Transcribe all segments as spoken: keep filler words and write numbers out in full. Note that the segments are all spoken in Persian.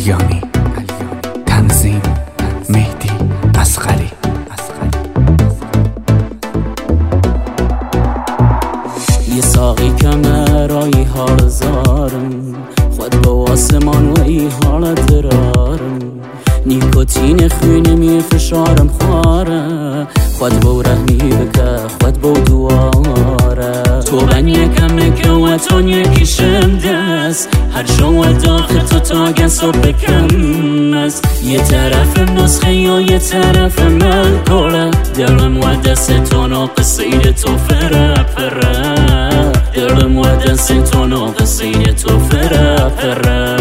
الیانی. تنظیم مهدی اصغری. یه ساقی کمرایی حال زارم خود با آسمان و ای حال درارم نیکوتین خوینمی فشارم خواره خود با رحمی بکه خود با دواره تو بن یکم که و تون یکیشم دست هر شو داخل تو تا گس و بکم است یه طرف نسخه یا یه طرف ملکوله دلم و دست تو ناقصید تو فره فره دلم و دست تو ناقصید تو فره فره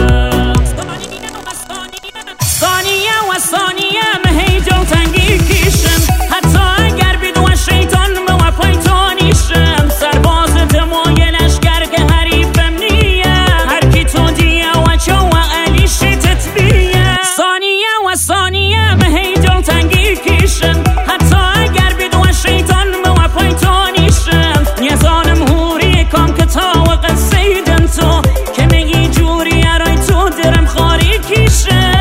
ثانیه و ثانیه مهی جل تنگی کشم حتی اگر بدون شیطان و پیتانیشم سرباز دمای لشگر که حریفم نیه هر کی تو دیه و چو و علیش تطبیه ثانیه و ثانیه مهی جل تنگی کشم حتی اگر بدون شیطان و پیتانیشم یه ظالم هوری کام که تا و قصیدم تو که میگی جوری ارای تو درم خاری کشم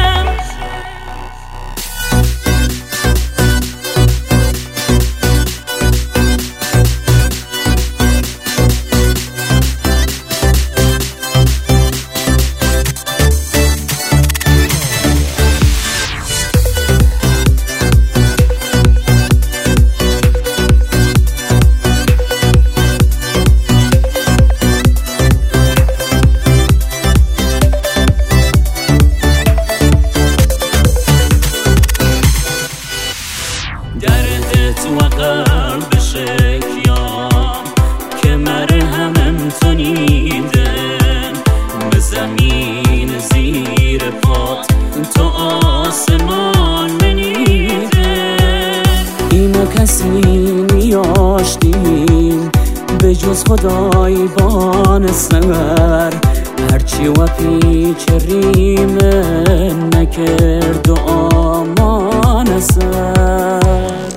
دردت و قلب شکیام که مرهمم تو نیدن به زمین زیر پات تو آسمان منیدن اینو کسی نیاشتیم به جز خدای بان سر هرچی و پیچ ریمه نکرد و آمان سر